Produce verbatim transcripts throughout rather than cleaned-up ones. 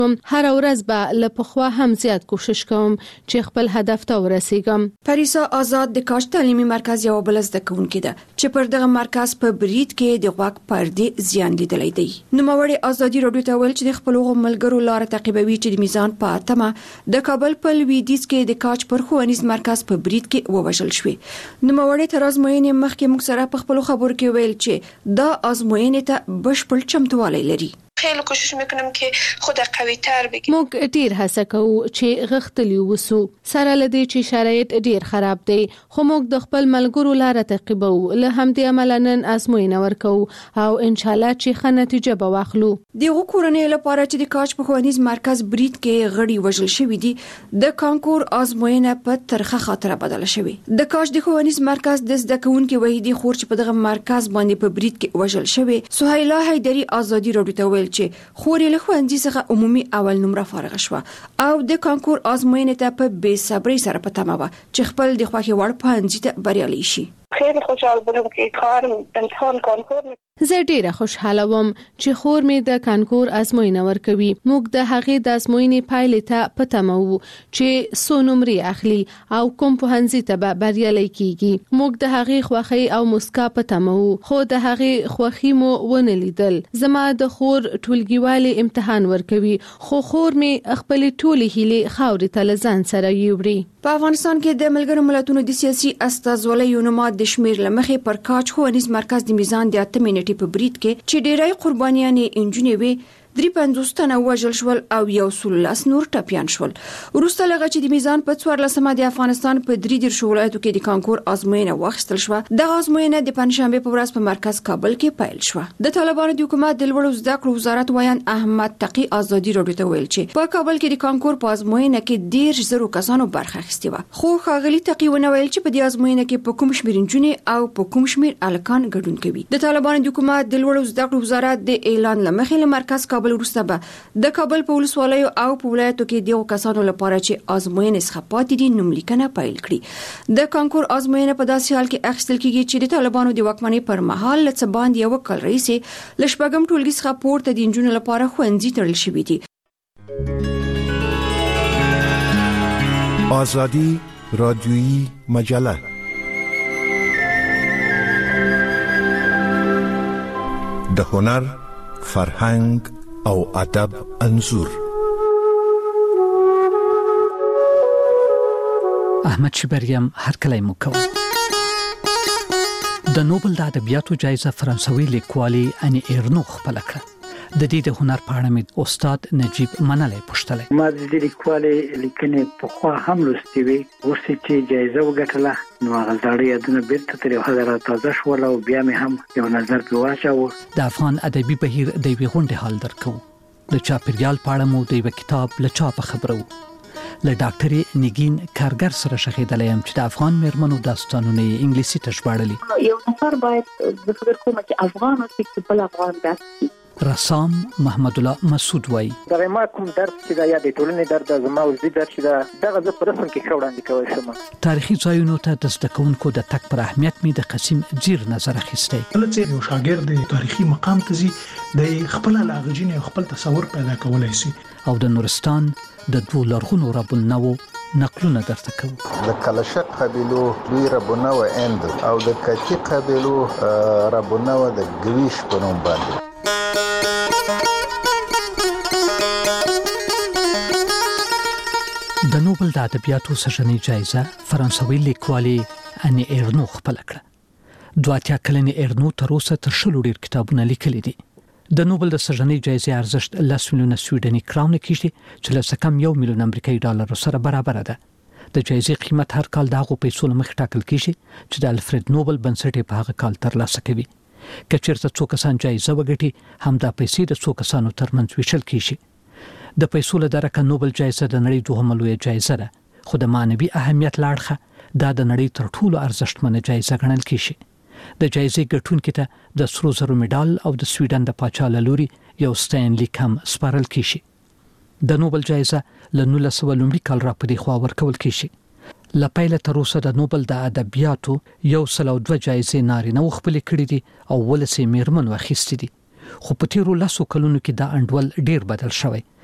هر ورځ به له پخوا هم زیات کوشش کوم چې خپل هدف ته ورسیږم. پریسا آزاد د کاج تعلیمي مرکز یو بل زده کوونکې ده چې پر دغه مرکز په برید کې د غوږ پردې زیان لیدلی دی. نوموړې ازادي راډیو ته ویل چې د خپل ملګرو لار تعقیبوي چې د میزان په اتمه د کابل په لویدیځ کې د کاج پر ښوونیز مرکز په برید کې ووژل شوی. نوموړې تر ازموینې مخکې موږ سره په خپل خبرو کې ویل چې دا ازموینې ته بشپړ چمتووالی لري. خیلی کوشش میکنم که خود قوی تر بگیم. موږ ډیر هڅه کوو چې غښتلي ووسو سره لدی چې شرایط ډیر خراب دي، خو موږ د خپل ملګرو لار تعقیبو، له همدې عمله نن ازموینه ورکو او ان شاء الله چې ښه نتیجه به واخلو. دغه کورنۍ لپاره چې د کاج په ښوونیز مرکز برید کې غړي وژل شوی دي، د کانکور ازموینه په ترخه خاطره بدله شوی. د کاج د ښوونیز مرکز د زده کوونکو وحیدي خور چې په دغه مرکز باندې په برید کې وژل شوی، سهیلا حیدری ازادي راډیو ته ویل چې خوري له ښوونځي څخه عمومي اول نمره فارغ شوه او د کانکور ازموینې ته په بې صبرۍ سره په تمه وه چې خپل د خوښې وړ پوهنځي ته بریالۍ شي. خیلی خوشحال بودم که کار امتحان کانکور زه ډیره خوشحاله وم چې خور مې د کانکور ازموینه ورکوي. موږ د هغې د ازموینې پایلې ته په تمه وو چې څو نمرې اخلي او کوم پوهنځي ته به بریالۍ کیږي. موږ د هغې خوښۍ او مسکا په تمه وو، خو د هغې خوښي مو ونه لیدل. زما د خور ټولګیوالې امتحان ورکوي، خو خور مې خپل ټولې هیلې خاورې ته له ځان سره یوړي. په افغانستان کې د ملګرو ملتونو د سیاسي استازولیو نماد د شمیر لمخې پر کاج ښوونیز مرکز د میزان د اتمې نیټې په برید کې چې ډیری قربانیانې انجونې وي، درې پنځوس تنه وژل شول او یو سل لس نور ټپیان شول. وروسته لغه چې د میزان په څوارلسمه د افغانستان په درې دیرش ولایتو کې د کانکور ازموینه واخیستل شوه. دغه ازموینه د پنځشنبه په ورځ په مرکز کابل کې پیل شوه. د طالبانو د حکومت د لوړو زده کړو وزارت وایان احمد تقی ازادي راډیو ته ویل چې په کابل کې د کانکور په ازموینه کې ډیر زرو کسانو برخه اخیستې وه، خو ښاغلي تقی ونه ویل چې په دې ازموینه کې په کوم شمېر نجونې او په کوم شمېر الکان ګډون کوي. د طالبانو د حکومت د لوړو زده کړو وزارت د اعلان لمخې له مرکز کابل وروسته به د کابل په ولسوالیو او په ولایتو کې دغه کسانو لپاره چې ازموینې څخه پاتې دي نوملیکنه پیل کړي. د کانکور ازموینه په داسې حال کې اخیستل کیږي چې د طالبانو د واکمنۍ پر مهال له څه باندې یو کال راهیسې له شپږم ټولګي څخه پورته د نجونو لپاره ښوونځي تړل شوي دي. آزادی رادیویی مجله د هنر، فرهنګ او ادب انځور. احمد شبریم هر کله مو کوم. د نوبل د ادبیاتو جایزه فرانسوي لیکوالي اني ایرنو خپل کړه. د دې د هنر په اړه مې استاد نجیب منلای پوښتلی. ما د دې لیکوالي لیکنې په خوا هم لوستې وي، اوس چې جایزه وګټله نو هغه زړې یادونه بیرته تر یو حده تازه شول او بیا مې هم یو نظر پرې واچاوه. د افغان ادبي بهیر د یوې غونډې حال درکو. د چاپیریال په اړه مو د یو کتاب له چاپه خبرو. له ډاکټرې نګین کارګر سره شخېدلی یم چې د افغان میرمنو داستانونه یې انګلیسي ته ژباړلي. یو نفر باید زه فکر کوم چې افغان اوسي چې بل افغان درس رسام محمد الله مسعود وای دا ما کوم درس چې دا یا د ټولنې درد زما ولدي درس چې دا دغه د پرسم کې ښه وړاندې کوي شم. تاریخي ځایونو ته د زده کوونکو د تک پر اهمیت می د قسیم جیر نظر اخیستی. کله چې یو شاګرد د تاریخي مقام ته ځي د خپل لاغجین او خپل تصور پیدا کولای شي. او د نورستان د دوه لرغونو ربونو نقلونه درته کوو. د کلشق قبیلو دوی ربونه و اند او د کچی قبیلو ربونه و د ګویش په نوم باندې. د نوبل د ادبیاتو سرجنی جایزه فرانسوي لیکوالي اني ایرنو خپل کړه. دوه اتیا کلنې ایرنو تر اوسه تر شلو ډیر کتابونه لیکلي دي. د نوبل د سرجنی جایزې ارزښت لس میلیونه سویډني کراون کېږي چې له څه کم یو میلیون امریکایي ډالر سره برابر ده. د جایزې قیمت هر کال د هغو پیسو له مخې ټاکل کېږي چې د الفرید نوبل بنسټ په هغه کال ترلاسه کوي. که چېرته څو کسان جایزه وګټي هم دا پیسې د څو کسانو ترمنځ ویشل کېږي. د پیسو له درکه نوبل جایزه د نړۍ دوهمه لویه جایزه ده، خو د معنوي اهمیت له اړخه دا د نړۍ تر ټولو ارزښتمنه جایزه ګڼل کېږي. د جایزې ګټونکي ته د سرو زرو میډال او د سویډن د پاچا له لوري یو ستاینلیک هم سپارل کېږي. د نوبل جایزه له نولس سوه لومړي کال را په دې خوا ورکول کېږي. له پیله تر اوسه د نوبل د ادبیاتو یو سل او دوه جایزې نارینه خپلې کړي دي او ولس یې میرمنو اخیستې دي. خو په تیرو لسو کلونو کې دا انډول ډیر بدل شوی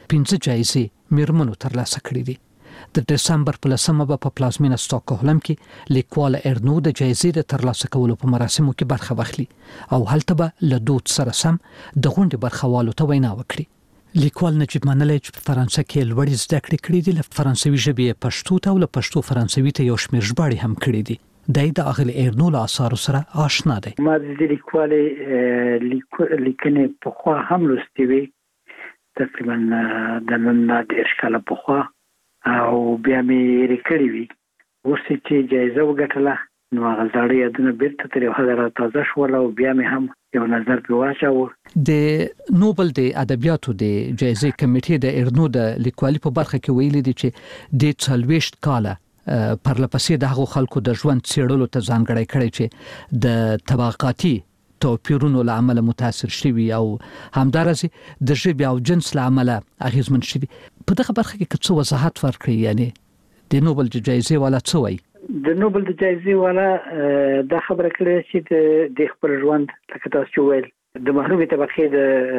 پنځه جایزې میرمنو ترلاسه کړې دي. د دسمبر په لسمه په پلازمینه ستاکهولم کې لیکوال ارنو د جایزې د ترلاسه کولو په مراسمو کې برخه واخلي او هلته به له دود سره سم د غونډې برخوالو ته وینا وکړي. لیکوال نجیب منلی چې په فرانسه کې لوړې زده کړې کړې دي، له فرانسوي ژبې پښتو ته او له پښتو فرانسوي ته یو شمېر ژباړې هم کړې دي. دای د اغل ارنو له اثارو سره آشنا دی. ما د لیکوال لیکنې په خوا هم لوستې وي، تقریبا د نن ډېر کاله په خوا، او بیا مې ریکړې وي. اوس چې جایزه وګټله نو هغه زاړه یادونه بیرته تر یو حده راتازه شول او بیا مې هم یو نظر پرې واچاوه. د نوبل د ادبیاتو د جایزې کمیټې د ارنو د لیکوالۍ په برخه کې ویلي دي چې د څلوېښت کاله پرلپسې د هغو خلکو د ژوند څېړلو ته ځانګړی کړی چې د طبقاتي توپیرونو له امله متاثر شوي او همدارسې د ژبې او جنس له امله اغیزمن شوي. په دغه برخه کې څه وضاحت ورکړي، یعنی د نوبل د جایزې والا څه وایي؟ د نوبل د جایزې والا دا خبره کړې چې د خپل ژوند لکه تاسو چې ویل د محرومې طبقې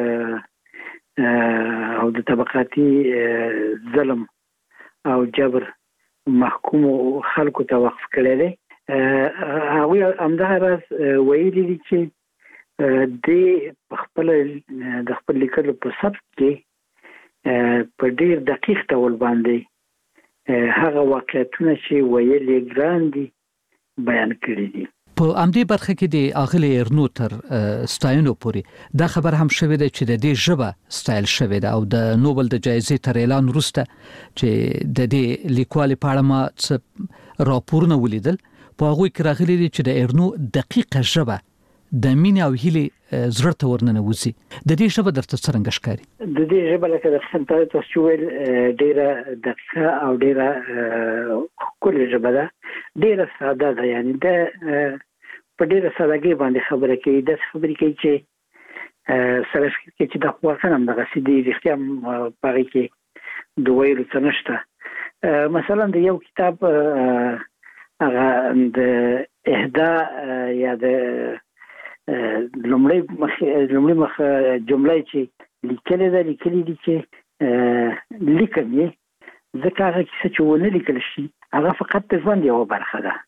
د او د طبقاتي ظلم او جبر محکوم خلکو ته وقف کړی دی. هغوی همدغه راز ویلي دي چې د خپل د خپل لیکلو په سبک کې په ډیر دقیق ډول باندې هغه واقعیتونه چې ویلې ګران دي بیان کړي دي. په امدې برخه کې د اغلی ارنو تر ستاینو پورې دا خبر هم شوې ده چې د دې ژبه ستایل شوې ده او د نوبل د جایزې تر اعلان وروسته چې د دې لیکوالۍ په اړه ما څه راپورونه ولیدل، په هغوی کې راغلي دي چې د ارنو دقیقه ژبه د مینې او هیلې زړه ته ورننوځي. د دې ژبه درته څرنګه ښکاري؟ د دې ژبه لکه د خنتای تاسو ویل ډیره دقیقه او ډیره ښکلې ژبه ده، ډیره ساده ده، یعنی د په ډیره سادهګۍ باندې خبره کوي. د خبرې کوي چې سره فکر کوي چې د خواخن هم دغه سیدی رښتیا هم پاره کې د ویلو څه نشته. مثلا د یو کتاب هغه د اهدا یا د لومړی مخ لومړی مخ جمله چې لیکلې ده لیکلې دي چې لیکم یې ځکه هغه کیسه چې ونه لیکل شي هغه فقط د ژوند یوه برخه ده.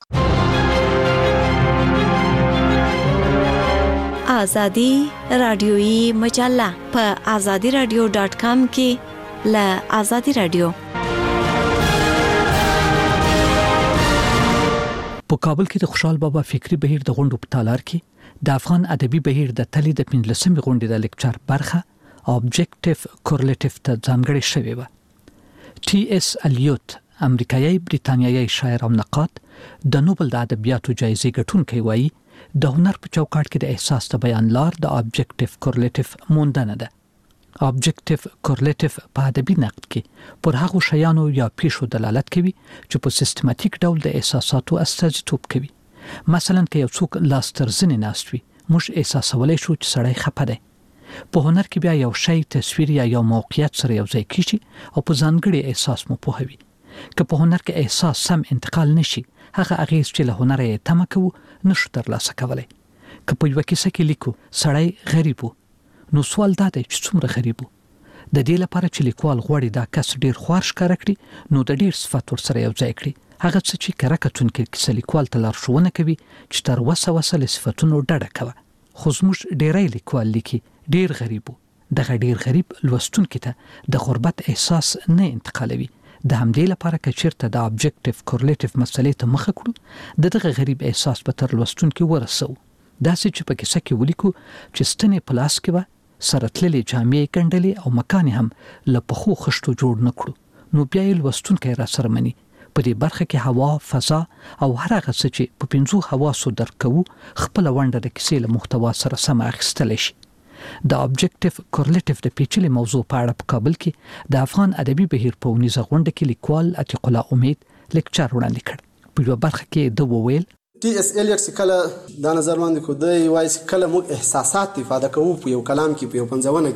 آزادی رادیویی مجله په آزادی رادیو ډاټ کام کې له آزادی رادیو. په کابل کې د خوشحال بابا فکری بهیر د غونډو په تالار کې د افغان ادبي بهیر د تلې د پنځلسمې غونډې د لیکچر برخه اوبجیکټیو کورلیټیو ته ځانګړې شوې وه. ټي اس الیوت امریکایي بریتانیایي شاعر او نقاد د نوبل د ادبیاتو جایزې ګټونکی وایي د هنر په چوکاټ کې د احساس د بیان لار د اوبجیکټیو کورلیټیو موندنه ده. اوبجیکټیو کورلیټیو په ادبي نقد کې پر هغو شیانو یا پیښو دلالت کوي چې په سیستماتیک ډول د احساساتو استازیتوب کوي. مثلا که یو څوک لاس تر زنې ناست وي موږ احساسولی شو چې سړی خفه دی. په هنر کې بیا یو شی تصویر یا یو موقعیت سره یو ځای کیږي او په ځانګړي احساس مو پوهوي. که په هنر کې احساس سم انتقال نشي هغه اغیز چې له هنره یې تمه کوو نشو ترلاسه کولی. که په یوه کیسه کې لیکو سړی غریب و نو سوال دا دی چې څومره غریب و. د دې لپاره چې لیکوال غواړي دا کس ډیر خوار ښکاره کړي نو د ډیر صفت ورسره یو ځای کړي. هغه څه چې کره کتونکي کیسه لیکوال ته لارښوونه کوي چې تر وسه وسه له صفتونو ډډه کوه. خو زموږ ډیری لیکوال لیکي ډیر غریب و. دغه ډیر غریب لوستونکي ته د غربت احساس نه انتقالوي. د همدې لپاره که چیرته د اوبجیکټیو کورلیټیو مسلې ته مخه کړو د دغه غریب احساس به تر لوستونکي ورسوو. داسې چې په کیسه کې ولیکو چې ستنې په لاس کې به سره تللې جامې ګنډلې او مکان هم له پخو خښتو جوړ نه کړو نو بیا یې لوستونکی را سره مني. په دې برخه کې هوا، فضا او هر هغه څه چې په پنځو حواسو درک کوو خپله ونډه د کیسې له محتوا سره سمه اخیستلی شي. د اوبجیکټیو کورلیټیو د پیچلې موضوع په اړه په کابل کې د افغان ادبي بهیر په اونیزه غونډه کې لیکوال عتیق الله امید لیکچر وړاندې کړ. په یوه برخه کې ده وویل ټي اس الیټ چې کله دا نظر وړاندې کړو دی وایي چې کله موږ احساسات افاده کوو په یو کلام کې په یو پنځونه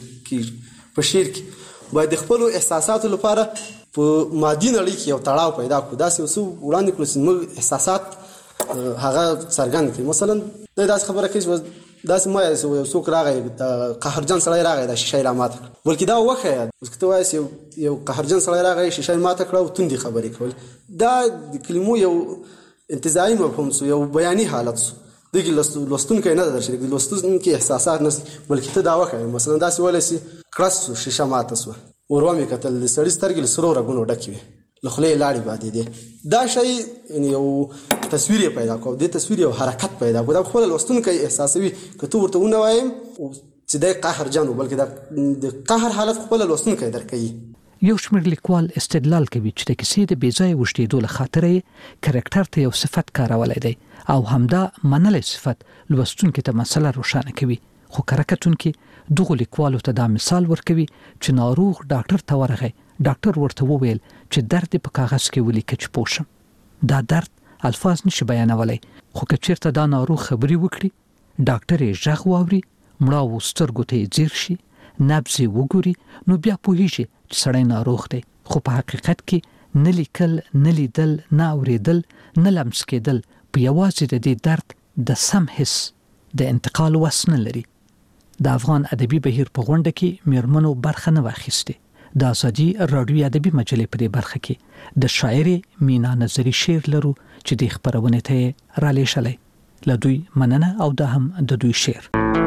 کې په شعر کې باید د خپلو احساساتو لپاره په مادي نړۍ کې یو تړاو پیدا کړو. داسې یو څه وړاندې کړو چې موږ احساسات هغه څرګند کړي. مثلا دا داسې خبره کوي چې داسې ما یو څوک راغی قهرجن سړی راغی دا شیشه یې را ماته کړه بلکې دا وښیه اوس که ته وایې یو یو قهرجن سړی راغی شیشه یې ماته کړه او توندې خبرې کول دا د کلمو یو انتزاعي مفهوم سو یو بیاني حالت سو دغه لوستونکی نه درشي د لوستونکي احساسات نه بلکې ته دا وښیه مثلا داسې ویلی سي کړس سو شیشه ماته سوه ور ومې کتل د سړي سترګې له سرو رګونو ډکې وې له خولې یې لاړې بادېدې دا شی یو تصویر یې پیدا کړو دې تصویر یو حرکت پیدا کړو دا خپله لوستونکی احساسوي که ته ورته ونه وایم چې دی قهرجن و بلکې د قهر حالت خپله لوستونکی درک کوي یو شمېر لیکوال استدلال کوي چې د کیسې د بېځایه اوږدېدو له خاطره یې کرکټر ته یو صفت کارولی دی او همدا منلی صفت لوستونکي ته مسله روښانه کوي خو کره کتونکي دغو لیکوالو ته دا مثال ورکوي چې ناروغ ډاکټر ته ورغی ډاکټر ورته وویل چې درد په کاغذ کې ولیکه چې پوه شم دا درد الفاظ نشي بیانولی خو که چېرته دا ناروغ خبرې وکړي ډاکټر یې غږ واوري مړاوو سترګو ته یې ځیر شي نبض یې وګوري نو بیا پوهېږي چې سړی ناروغ دی خو په حقیقت کې نه لیکل نه لیدل نه اورېدل نه لمس کېدل په یوازې د دې درد د سم حس د انتقال وس نه لري د افغان ادبي بهیر په غونډه کې میرمنو برخه نه واخیستې د ازادي راډیو ادبي مجلې په دې برخه کې د شاعرې مینا نظري شعر لرو چې د خبرونې ته را لېږلی له دوی مننه او دا هم د دوی شعر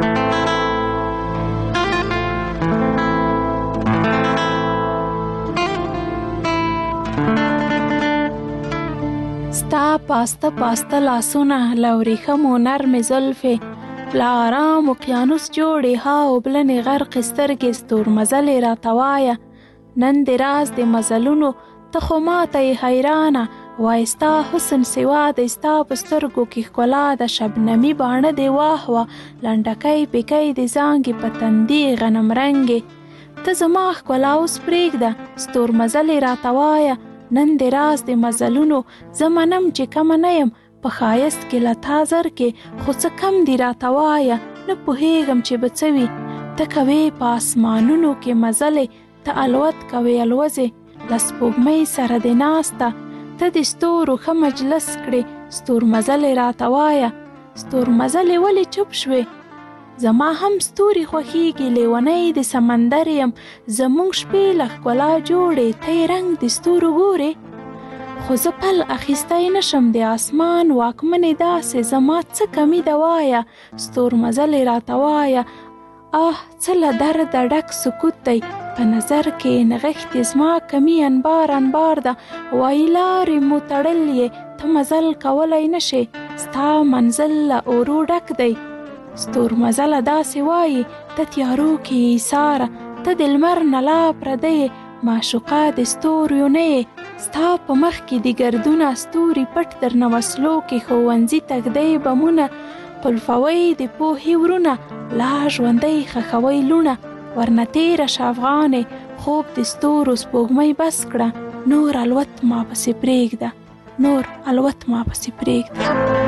ستا پاسته پاسته لاسونه لوریخمو نرمې زلفې له آرام اقیانوس جوړې ها اوبلنې غرقې سترګې ستورمزلې راته وایه نن د راز د مزلونو ته خو ماته یې حیرانه وایي ستا حسن سوا د ستا په سترګو کې ښکلا د شبنمي باڼه دې واهوه لنډکۍ پیکۍ د زانګې په تندي غنم رنګې ته زما ښکلا اوس پرېږده ستورمزلې راته وایه نن د راز د مزلونو زه منم چې کمه نه یم په ښایست کې له تا زر کې خو څه کم دي راته وایه نه پوهېږم چې به څه وي ته کوې په اسمانونو کې مزلې ته الوت کوې الوځې له سپوږمۍ سره د ناسته ته د ستورو ښه مجلس کړې ستورمزلې راته وایه ستورمزلې ولې چوپ شوې زما هم ستوري خوښیږي لیونۍ د سمندر یم زموږ شپې له ښکلا جوړې ته یې رنګ د ستورو ګورې خو زه پل اخیستی نشم د اسمان واکمنې داسې زما څه کمی ده وایه ستورمزلې راته وایه آه څه له درده ډک سکوت دی په نظر کې نغښتې زما کمی انبار انبار ده وایي لارې مو تړلې ته مزل کولی نشې ستا منزل له اورو ډک دی ستورمزله داسې وایي ته تیارو کې ایساره ته د لمر نه لا پردی معشوقه د ستوریو نه یې ستا په مخ کې د ګردونه ستوري پټ درنه وسلو کې ښوونځي تږدی بمونه قلفوی د پوهې ورونه لا ژوندی ښخوی لونه ورنه تېره شه افغانې خوب د ستورو سپوږمۍ بس کړه نور الوت ما پسې پرېږده نور الوت ما پسې پرېږده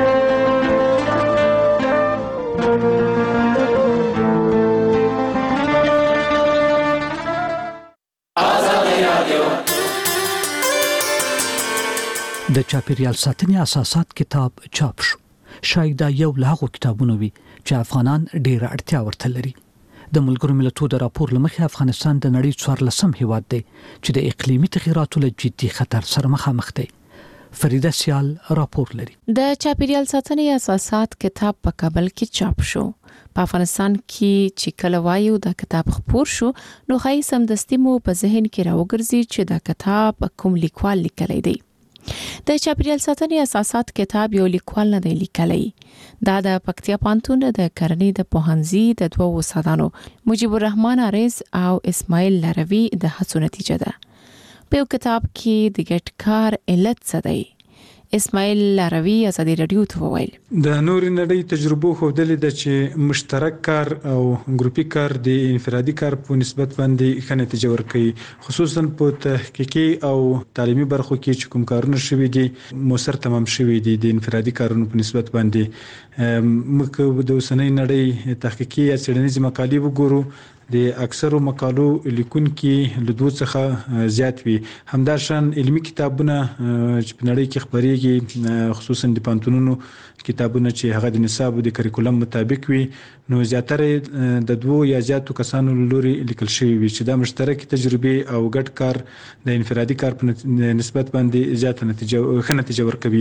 د چاپیریال ساتنې اساسات کتاب چاپ شو شاید دا یو له هغو کتابونو وي چې افغانان ډېره اړتیا ورته لري د ملګرو ملتونو د راپور له مخې افغانستان د نړۍ څوارلسم هېواد دی چې د اقلیمي تغییراتو له جدي خطر سره مخامخ دی فریده سیال راپور لري د چاپیریال ساتنې اساسات کتاب په کابل کې چاپ شو په افغانستان کې چې کله وایو دا کتاب خپور شو نو خای سمدستي مو په ذهن کې راوګرځي چې دا کتاب کوم لیکوال لیکلی دی د چاپیریال ساتنې اساسات کتاب یو لیکوال نه دی لیکلی دا د پکتیا پوهنتون د کرنې د پوهنځي د دوو استادانو مجيب الرحمن عارض او اسماعیل لاروی د هڅو نتیجه ده په یو کتاب کې د ګډ کار علت څه دی اسماعیل لاروی ازادي رادیو ته وویل د نور نړۍ تجربو ښودلې ده چې مشترک کار او ګروپي کار د انفرادي کار په نسبت باندې ښه نتیجه ورکوي خصوصا په تحقیقي او تعلیمي برخو کې چې کوم کارونه شوي دي موثر تمام شوي دي د انفرادي کارونو په نسبت باندې موږ د اوسنۍ نړۍ تحقیقي یا څېړنیزې مقالې وګورو د اکثرو مقالو لیکونکي له دوه څخه زیات وي. همداشان علمي کتابونه چې په نړۍ کې خبريږي خصوصا د پانتونونو کتابونه چې هغه د نصاب او د کریکولم مطابق وي نو زیاتره د دوه یا زیاتو کسانو لوري لیکل شوی وي چې دا مشترک تجربه او ګډ کار د انفرادي کار په نسبت باندې زیاته نتیجه ښه نتیجه ورکوي.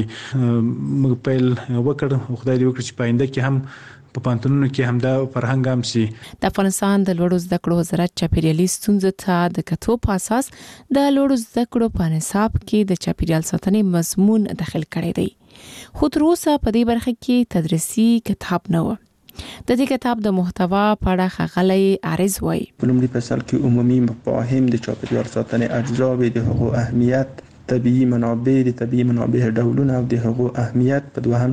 موږ پیل وکړ خدای دې وکړي چې پاینده کې هم په پانتونونو کې همدا فرهنګ هم سي. د افغانستان د لوړو زده کړو وزارت چاپیریالي ستونزو ته د کتو په اساس د لوړو زده کړو په نصاب کې د چاپیریال ساتنې مضمون داخل کړی دی، خو تر اوسه په دې برخه کې تدریسي کتاب نه و. د دې کتاب د محتوا په اړه ښاغلی عارض وایي په لومړي فصل کې عمومي مفاهیم د چاپیریال ساتنې اجزاوې د حقوق اهمیت طبیعي منابع د طبیعي منابع ډولونه او د حقوق اهمیت په دوهم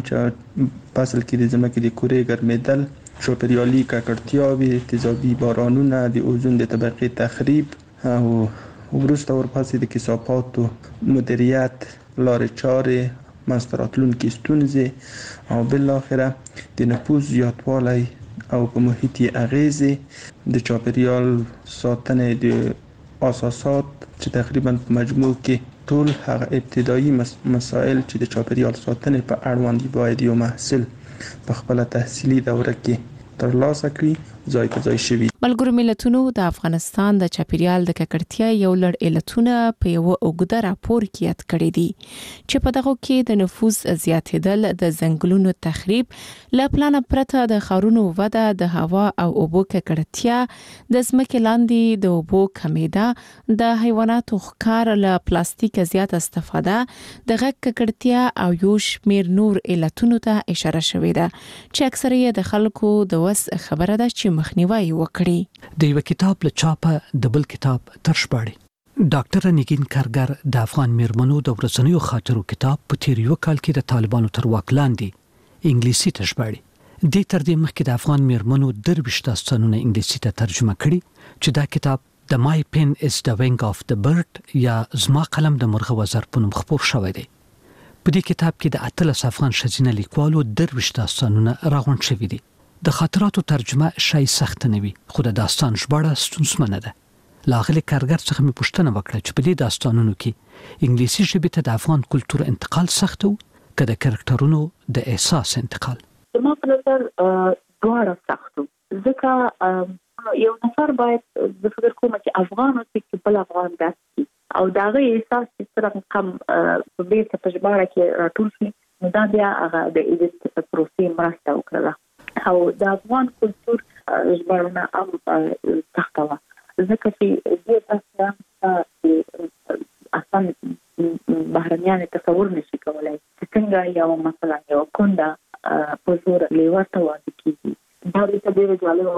فصل کې د ځمکې د کورې ګرمېدل چاپیریالي ککړتیاوې تیزابي بارانونه د اوزون د طبقې تخریب او وروسته ورپسې د کثافاتو مدیریت لارې چارې منځته راتلونکي ستونزې او بالاخره د نفوذ زیاتوالی او په محیط اغیزې د چاپیریال ساتنې د اساسات چې تقریبا په مجموع کې ټول هغه ابتدایي مسائل چې د چاپیریال ساتنې په اړوند باید یو محصل په خپل تحصیلي دوره کې ترلاسه کړي ځای په ځای شوي. ملګرو ملتونو د افغانستان د چاپیریال د ککړتیا یو لړ علتونه په یو اوږده راپور کې یاد کړی دي چې په دغه کې د نفوذ زیاتېدل، د ځنګلونو تخریب، له پلانه پرته د ښارونو وده، د هوا او اوبو ککړتیا، د ځمکې لاندې د اوبو کمیده، د حیواناتو ښکار، له پلاستیک زیات استفاده، د غږ ککړتیا او یو شمېر نور علتونو ته اشاره شوې ده چې اکثره یې د خلکو د وس خبره ده چې مخنیوي وکړي. د یو کتاب له چاپه د بل کتاب تر شپاړي ډاکټر نگین کارګر د افغان میرمنو د ورځنیو خاطرو کتاب په تیر یو کال کې د طالبانو تر واک لاندې انګلیسي ته ژباړي. د تر دې مخکې د افغان میرمنو درویشت داستانونه انګلیسي ته ترجمه کړي چې دا کتاب د مای پن از د وینګ اف د برډ یا زما قلم د مرغه وزر په نوم خپور شوی دی. په دې کتاب کې د اتلس افغان ښځینه لیکوالو درویشت داستانونه راغونډ شوي دي. د خاطراتو ترجمه شای سخت نه وي، خو د داستان ژباړه ستونزمنه ده. لاغلي کارګر څخه مې پوښتنه وکړه چې په دې داستانونو کې انګلیسي ژبې ته د افغان کلتور انتقال سخت وو که د کرکټرونو د احساس انتقال؟ زما په نظر دواړه سخت وو، ځکه یو نفر باید زه فکر کوم چې افغان اوسي چې بل افغان داسي او دا غي احساس چې سره کم په بیرته په ژباړه کې راټول شي نو دا بیا هغه د ایډیټ په پروسې مرسته وکړه او د افغان کلتور ژباړه هم سخته وه ځکه چې دې تاسو اصلا بهرنیان تصور نشي کولای چې څنګه یو مثلا یو کونډه په زور لیوه واده کیږي. دا د ډېر جالب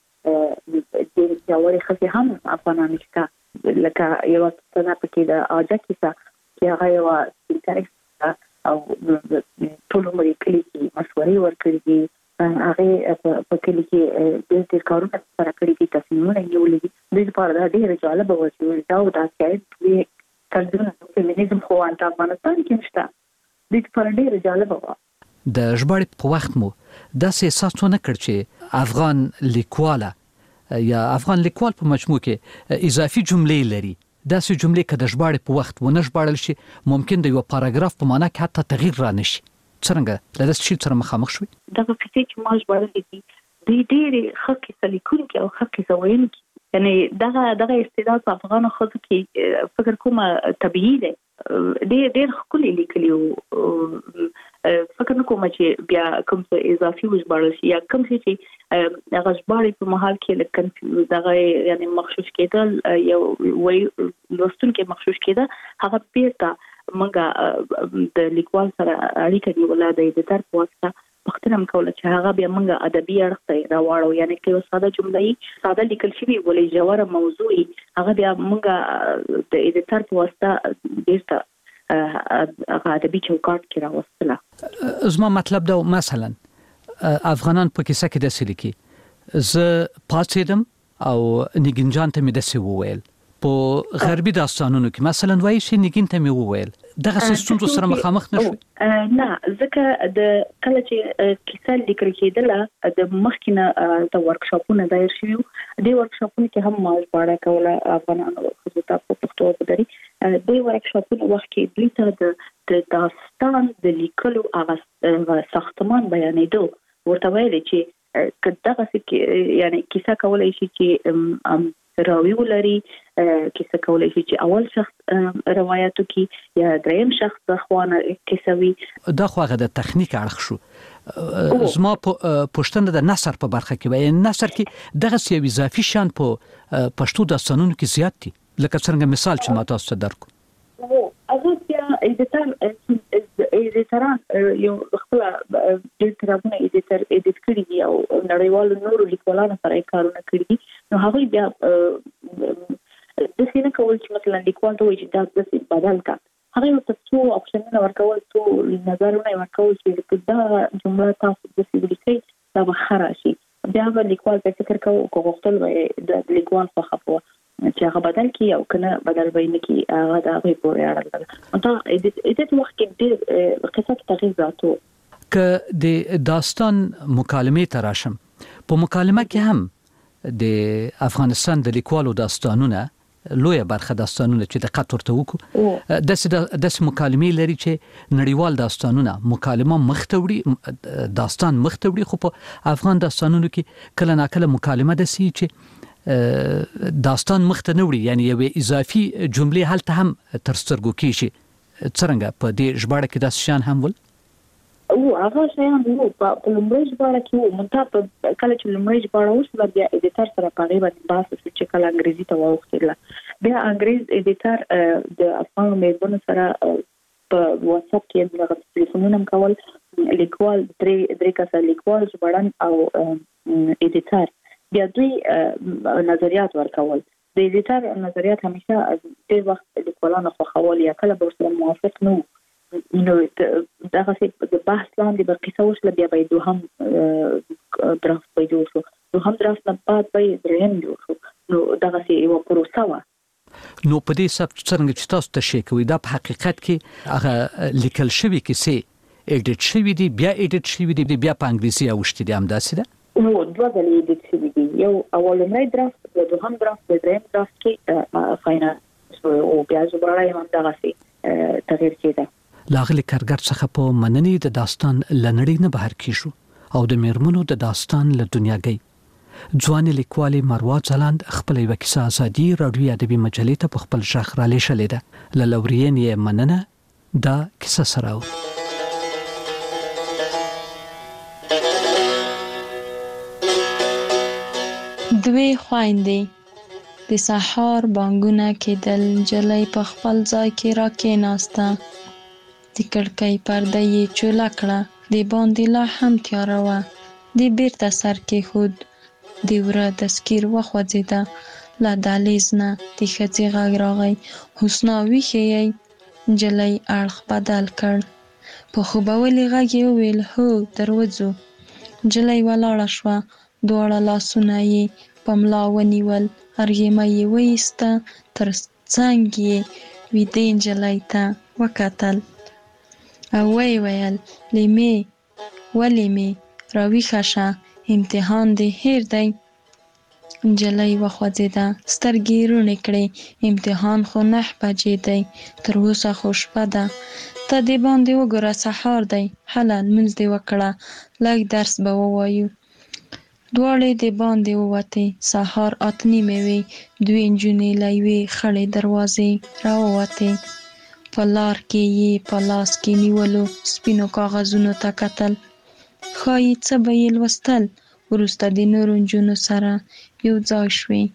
د پیاوړي ښځې هم افغانان شته لکه یو څه پکې د اجا کیسه چې هغه یو سپیکر او ټول عمر کلی کې مشورې ورکړي دي، هغه په کلی کې د دې کارونه سره کړي دي تصمیمونه نیولې دي. د دې په اړه ډېر جالب و چې دا د اساسي کلتوري فيمينيزم خو ان افغانستان کې نشته. د دې په اړه ډېر جالب و. د ژباړې په وخت مو داسې احساس ونه کړ چې افغان لیکواله یا افغان لیکوال په مجموع کې اضافي جملې لري. داسې جملې که د ژباړې په وخت ونه ژباړل شي ممکن د یو پاراګراف په معنا کې حتی تغییر را نشي. څنګه د داسې شي سره مخامخ شوي؟ دغه فکر چې ما ژباړلې دي د ډېرې ښه کیسه لیکونکي او ښه کیسه ویونکي، یعنی دغه دغه استعداد په افغانو ښځو کې فکر کوم طبیعي دی. ډېر ډېر ښکلي لیکلي وو. فکر نه کوم چې بیا کوم څه اضافي وژباړل شي یا کوم څه چې هغه ژباړې په محل کې لږ کنفیوز دغه یعنی مغشوش کېدل یو وایي لوستونکي مغشوش کېده هغه بیرته موږ د لیکوال سره اړیکه نیوله د ایډیټر په واسطه پوښتنه مې کوله چې هغه بیا موږ ادبي اړخ ته راواړو، یعنی که یو ساده جمله یې ساده لیکل شوي ولې ژوره موضوع هغه بیا موږ د ایډیټر په واسطه بیرته هغه ادبي چوکاټ کې راوستله. زما مطلب دا مثلا افغانان په کیسه کې داسې لیکي زه پاتېدم او نگین جان ته مې داسې وویل په غربي داستانونو کې مثلا وایي چې نګین ته مې وویل دغه ستونزو سره مخامخ نشو نه ځکه د کله چې کیسه لیکل کېدله د مخکینه د ورکشاپونو دایر شوی د ورکشاپونو کې هم ما ژباړه کوله افغانانو خو ته په پښتو بدري د ورکشاپونو وخت کې دوی ته د داستان د لیکلو هغه ساختمان بیانېدو ورته ویل چې کداغه چې یعنی کیسه کولای شي چې راوی ولري کیسه کولای شي چې اول شخص روایتو کې یا دریم شخص خوانه کیسوي دا خو هغه د تخنیک اړخ شو زما پښتنه د نثر په برخه کې وای نثر کې دغه یو اضافي شان په پښتو داستانونو کې زیات دي لکه څنګه مثال چې ما تاسو ته درکو او هغه بیا ایډیټر ایډیټران یو خپل د کتابونو ایډیټر ایډیټ کړی دی او نړیوالو نورو لیکوالانو سره کارونه کړی نو هغه بیا د سینه کول چې مثلا لیکوال ته وایي چې دا د بدل کا هغه ته څو اپشنونه ورکول څو نظرونه ورکول چې دا جمله تاسو د سیګریټي دا بخره شي بیا به لیکوال په فکر کوي کوغختل وي د لیکوال په خپل چې هغه بدل کی او کنه بدل ویني کی هغه د هغه پورې اړه لري دا د دې وخت کې د قصه تغییر راځو ک د داستان مکالمه تراشم په مکالمه کې هم د افغانستان د لیکوالو داستانونه لوی برخه داستانونه چې د قطر ته وکړو د د مکالمې لري چې نړیوال داستانونه مکالمه مختوړي داستان مختوړي خو په افغان داستانونو کې کله ناکله مکالمه د سی چې داستان مخته نوړي یعنی یو اضافي جملې هلته هم تر سترګو کیږي څنګه په دې ژباړه کې داس شان هم ول او هغه شیان نو په لومړی ژباړه کې مونږ ته کله چې لومړی ژباړه وشو بیا ایډیټر سره په غیبت باس چې کله انګریزي ته واوښتل بیا انګریز ایډیټر د افغان میډونو سره په واتس اپ کې دغه ټلیفونونه کول لیکوال درې درې کسه لیکوال ژباړن او ایډیټر بیا دوی نظریات ورکول د ایډیټر نظریات همیشه ډېر وخت لیکوالانو خو خول یا کله به سره موافق نو نو دا څه د بحث لاندې به قصه وشله بیا به دوهم درافت پیدا شو دوهم درافت نه بعد به دریم جوړ شو نو دا څه یو پروسه و نو په دې سب څنګه چې تاسو ته شي کوي دا په حقیقت کې هغه لیکل شوی کې سي ایډیټ شوی دی بیا ایډیټ شوی دی بیا په انګلیسي اوشتي دی هم داسې ده نو دوه ځلې ایډیټ شوی دی یو اولنی درافت او دوهم درافت د دریم درافت کې فاینل او بیا ژباړه یې هم دغه څه تغیر کېده لاغلی کارګر څخه په مننې د داستان لنړی نه بهر کیشو او د میرمنو د داستان له دنیاګي ځوان لیکوالي مروه ځلاند خپل یو کیسه ازادي رادیو ادبي مجلې ته په خپل شاخ را لېشلې ده ل لورین یې مننه دا کیسه سره دوی خويندې د سحر بانګونه کېدل جلۍ په خپل ځای کې را کېناسته د کړکۍ پرده یې چوله کړه د باندې لا هم تیاره وه د بیرته سر کېښود د وره دستګیر وخوځېده له دهلیز نه د ښځې غږ راغی حسنا ویښې یې نجلۍ اړخ بدل کړ په خوبولي غږ یې وویل هو دروځو نجلۍ ولاړه شوه دواړه لاسونه یې په ملا ونیول هرګیمه یې وایسته تر څنګ یې ویدې نجلۍ ته وکتل او وی ویل لیمې ولې مې راویښه شه امتحان دې هیر دی نجلۍ وخوځېده سترګې یې روڼې کړې امتحان خو نه بجې دی تر اوسه خو شپه ده ته دې باندې وګوره سهار دی هله لمونځ دې وکړه لږ درس به ووایو دواړې د باندې ووتې سهار اته نیمې وې دوې نجونې له یوې خړې دروازې راووتې په لار کې یې په لاس کې نیولو سپینو کاغذونو ته کتل ښایي څه به یې لوستل وروسته د نورو نجونو سره یو ځای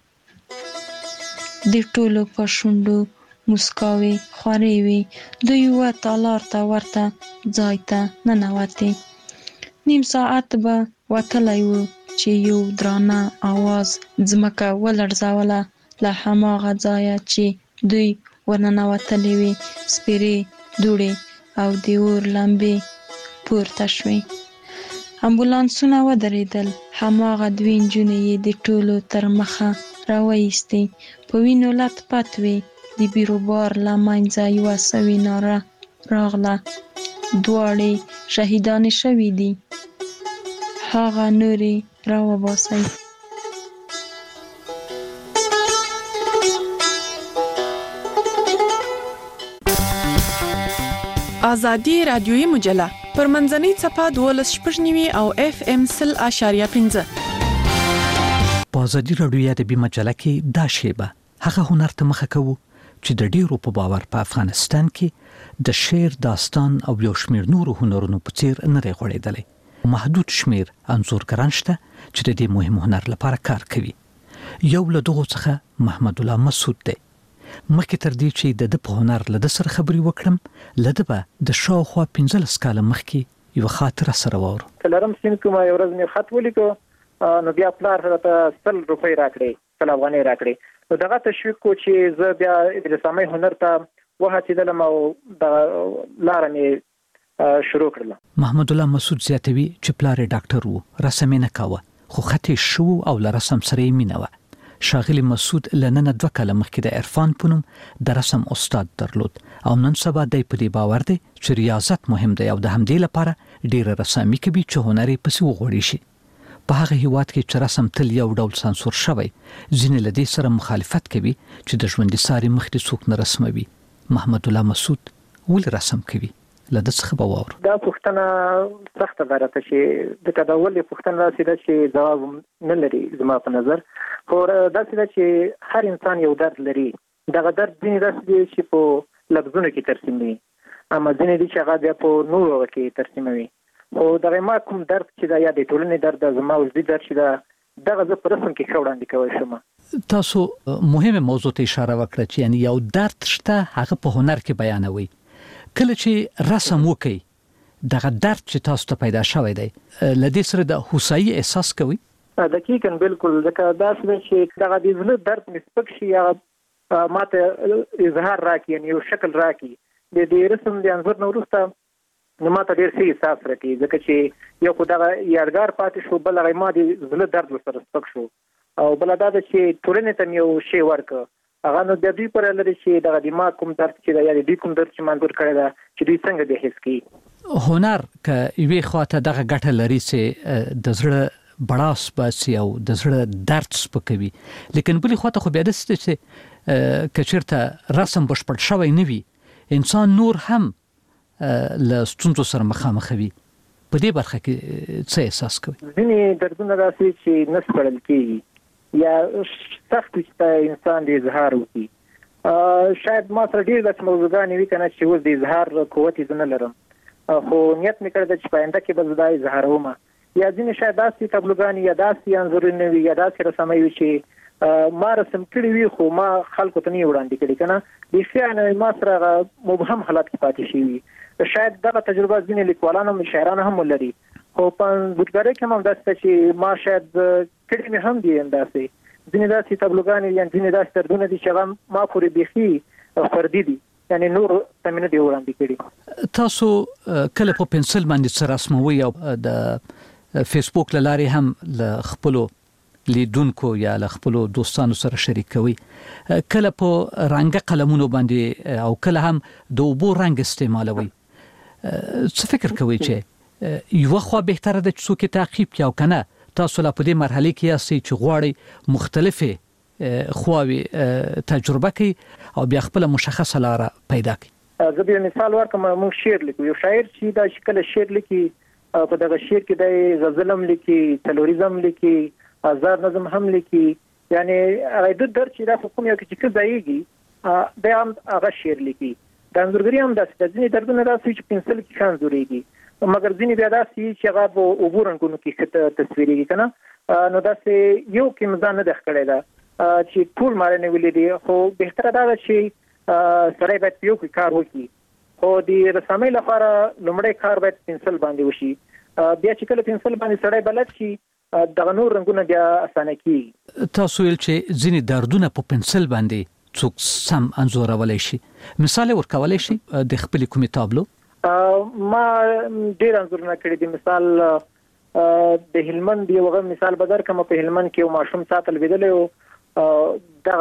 شوې د ټولو په شونډو موسکاوې خورې وې دوی یوه تالار ته ورته ځای ته ننوتې نیم ساعت به وتلی و چې یو درانه اواز ځمکه ولړزوله له هماغه ځایه چې دوی ورننوتلې وې سپېرې دوړې او د اور لمبې پورته شوې امبولانسونه ودرېدل هماغه دوې نجونې یې د ټولو تر مخه راوایستې په وینو لتپت وي، د بیروبار له منځه یوه سوې ناره راغله. دواړې شهیدانې شوي دي. هغه نورې راوباسئ. آزادي رادیویي مجله پر منځنۍ څپه دولس شپږ نوي او اف ام سل اشاریه پنځه. په آزادي رادیویي ادبي مجله کې دا شیبه هغه هنر ته مخه کوو چې د ډیرو په باور په افغانستان کې د شعر، داستان او یو شمېر نورو هنرونو په څیر نه دی غوړېدلی. محدود شمېر انځورګران شته چې د دې مهم هنر لپاره کار کوي. یو له دغو څخه محمد الله مسعود دی. مخکې تر دې چې د د په هنر له د سره خبرې وکړم، له د به د شاوخوا پنځلس کاله مخکې یو خاطره سره واورو. څلورم سین کوم یو ورځ مې خط ولیکو، نو بیا پلار راته سل روپۍ راکړې، سل افغانۍ راکړې. نو دغه تشویق کو چې زه بیا د رسامۍ هنر ته وهڅېدلم او د لاره مې شروع کړله. محمد الله مسعود زیاتوي چې پلار یې ډاکټر و، رسم یې نه کاوه، خو خط یې شو او له رسم سره یې مینه وه. شاغلی مسعود لننه دوه کاله مخکې د عرفان په نوم د رسم استاد درلود او نن سبا دی په دې باور دی چې ریاضت مهم دی او د همدې لپاره ډیره رسامي کوي چې هنر یې پسې وغوړي شي. په هغه هیواد کې چې رسم تل یو ډول سانسور شوی، ځینې له دې سره مخالفت کوي چې د ژوندي ساري مخ دې څوک نه رسموي. محمد الله مسعود ولې رسم کوي؟ له ده څخه به واورو. دا پوښتنه سخته ده راته چې د ولې پوښتنه داسې ده چې ځواب نه لري زما په نظر. خو داسې ده چې هر انسان یو درد لري. دغه درد ځینې داسې دی چې په لفظونو کې ترسیم وي، اما ځینې دي چې هغه بیا په نورو کې ترسیموي. خو دغه ما کوم درد چې دا یا د ټولنې درد ده، زما وجدي درد چې ده، دغه زه په رسم کې ښه وړاندې کولی شم. تاسو مهمه موضوع ته اشاره وکړه چې یعنی یو درد شته، هغه په هنر کې بیانوي. کله چې رسم وکي، دغه درد چې تاسو ته پیدا شوی دی، لدې سره د هوسایي احساس کوي؟ دقیقاً بالکل. ځکه داسې ده چې دغه د زړه درد مې سپک شي، هغه ماته اظهار راکړي، یعنې یو شکل راکړي. د دې رسم د انځور نه وروسته نو ماته ډېر ښه احساس راکړي، ځکه چې یو خو دغه یادګار پاتې شو، بل هغه ما د زړه درد ورسره سپک شو، او بله دا ده چې ټولنې ته مې یو شی ورکړه. هغه نو د دوی پورې لري چې دغه دماغ کوم درد چې دی یا د دوی کوم درد چې ما انځور کړی ده چې دوی څنګه دې حس کړي. هنر که یوې خواته دغه ګټه لري چې د زړه بړاس باسي او د زړه درد سپکوي، لیکن بلې خواته خو بیا داسې ده چې که چېرته رسم بشپړ شوی نه وي، انسان نور هم له ستونزو سره مخامخ وي. په دې برخه کې څه احساس کوي؟ ځینې دردونه داسې چې نه سپړل کېږي یا سخت چې انسان د اظهار وکړي. شاید ما سره ډېر داسې موضوعګانې وي که نه چې اوس د اظهار قوت یې زه نه لرم، خو نیت مې کړی ده چې په آینده کې به زه دا اظهاروم. یا ځینې شاید داسې تابلوګانې یا داسې انځورونه وي یا داسې رسامۍ وي چې ما رسم کړي وي خو ما خلکو ته نه یې وړاندې کړي، که نه بیخي ما سره هغه مبهم حالت کې پاتې شوي وي. شاید دغه تجربه ځینې لیکوالان هم شاعران هم ولري، خو په انځورګرۍ کې هم همداسې ده چې ما شاید کړي مې هم دي همداسې ځینې داسې تابلوګانې یا ځینې داسې دردونه دي چې هغه ما پورې بیخي فردي دي، یعنی نور ته مې نه دي وړاندې کړي. تاسو کله په پنسل باندې څه رسموئ او د فیسبوک له لارې هم له خپلو لیدونکو یا له خپلو دوستانو سره شریکوي، کله په رنګه قلمونو باندې او کله هم د اوبو رنګ استعمالوي، څه فکر کوئ چې یوه خوا بهتره ده چې څوک یې تعقیب کړي او که نه تاسو لا په دې مرحلې کې یاستئ چې غواړئ مختلفې خواوې تجربه کړئ او بیا خپله مشخصه لاره پیدا کړئ؟ زه به مثال ورکړم. موږ شعر لیکو، یو شاعر چې دا چې کله شعر لیکي په دغه شعر کې د غزل هم لیکي، تلوریزم لیکي، آزاد نظم هم لیکي، یعنی هغه د درد چې دا کوم یو کې چې ځایږي بیا هم هغه شعر لیکي. د انځورګري هم داسې ده، ځینې دردونه داسې چې پنسل کې ښه انځورېږي، مګر ځینې بیا داسې چې هغه په اوبو رنګونو کې ښه تصویرېږي، که نه. نو داسې یو کې ځان نه ده ښکړی ده چې ټول ماره نه ویلي دي، خو بهتره دا ده چې سړی باید په یو کې کار وکړي. خو د رسامۍ لپاره لومړی کار باید پنسل باندې وشي، بیا چې کله پنسل باندې سړی بلد شي دغه نور رنګونه بیا اسانه کیږي. تاسو ویل چې ځینې دردونه په پنسل باندې څوک سم انځورولی شي، مثال ورکولی شي د خپلې کومې تابلو؟ ما ډېر انځورونه کړي دي. مثال د هلمند یو هغه مثال به درکړم. په هلمند کې یو ماشوم ساعت لوېدلی و، دغه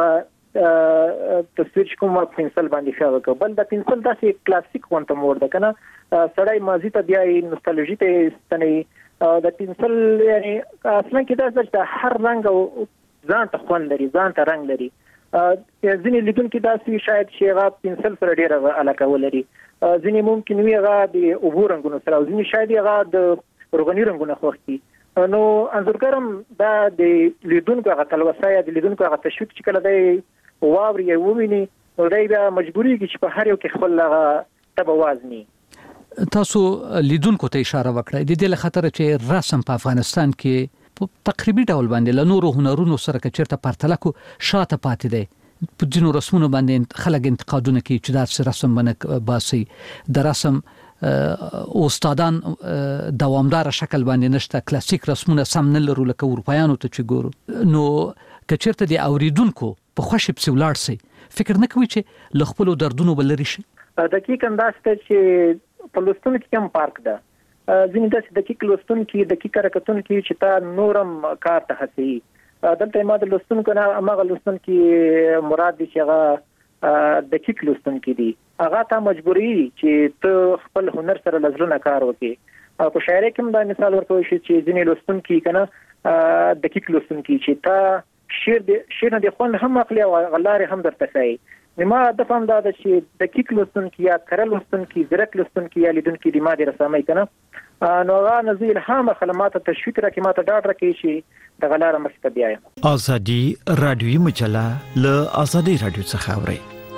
تصویر کوم پنسل باندې ښه وکړ. بل د پنسل داسې کلاسیک وانته مور ده کنه سړی ماضي ته بیا نوستالژي ته ستنې د پنسل یعنی اصلا کې دا چې هر رنګ او ځان ته خوند لري ځان ته رنگ لري. ځینې لیدونکو داسې شاید چې هغه پنسل سره ډېره علاقه ولري، ځینې ممکن وي هغه د اوبو رنګونو سره، ځینې شاید هغه د روغني رنګونو خوښ دي. نو انځورګرم دا د لیدونکو هغه تلوسه یا د لیدونکو هغه تشویق چې کله دی واوري یا وویني نو دی بیا مجبورېږي چې په هر یو کې خپل هغه تبه وازني. تاسو لیدونکو ته اشاره وکړه د دې لخطر چې رسم په افغانستان کې تقریبي ډول باندې له نورو هنرونو سره کچرته پرتله کو شاته پاتې دی. په ځینو رسمونو باندې خلک انتقادونه کوي چې دا رسم باندې باسي د رسم استادان دوامدار شکل باندې نشته، کلاسیک رسمونه سم نه لرو لکه اروپایانو ته چې ګورو. نو کچرته د اوریدونکو په خوشي په ولاړ سي فکر نه کوي چې له خپل دردونو بلری شي. دقیقاً دا ست چې په لوستونو کې کم فرق ده. ځینې داسې دقیق لوستونکي دقیق حرکتونکي چې تا نورم کار ته هڅوي. دلته ما د لوستونکو نه هغه لوستونکي مراد دي چې هغه دقیق لوستونکي دي، هغه ته مجبوري چې ته خپل هنر سره لزرونه کار وکړي. په شاعرۍ کې هم دا مثال ورکوي چې ځینې لوستونکي کنه دقیق لوستونکي چې تا شعر د شعر نه خوند هم اخلي او غلارې هم درته کوي. ما د فهم دا چې دقیق لوستونکي یا کره لوستونکي زرک لوستونکي یا لیدونکي د ماده رسامي کنه نو هغه نزیل هم خلمات تشویق راکې ماته ډاډ راکې شي د غلار مسته بیا. ازادي رادیوي مجله له ازادي رادیو څخه اوري.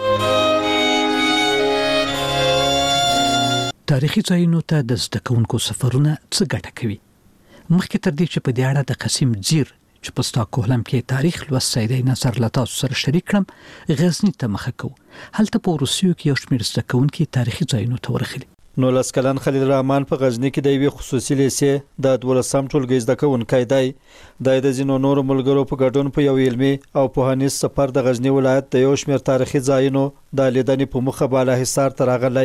تاریخي ځایونو ته د زده کوونکو سفرونه څه ګټه کوي؟ مخکې تر دې چې په دې اړه د قسیم زیر چې په ستا کوهلم کې تاریخ لوستی دی نظر له تاسو سره شریک کړم، غزني ته مخه کوو. هلته په روسیو کې یو شمېر زده کوونکي تاریخي ځایونو ته ورغلي. نو لسکلن خلیل الرحمن په غزني کې د یوې خصوصي لیسې د دولسم ټولګي زده کوونکی دی. د د ځینو نورو ملګرو په ګډون په یو علمي او پوهنیز سفر د غزني ولایت د یو شمېر تاریخي ځایونو د لیدنې په مخه بالا حصار ته راغلی.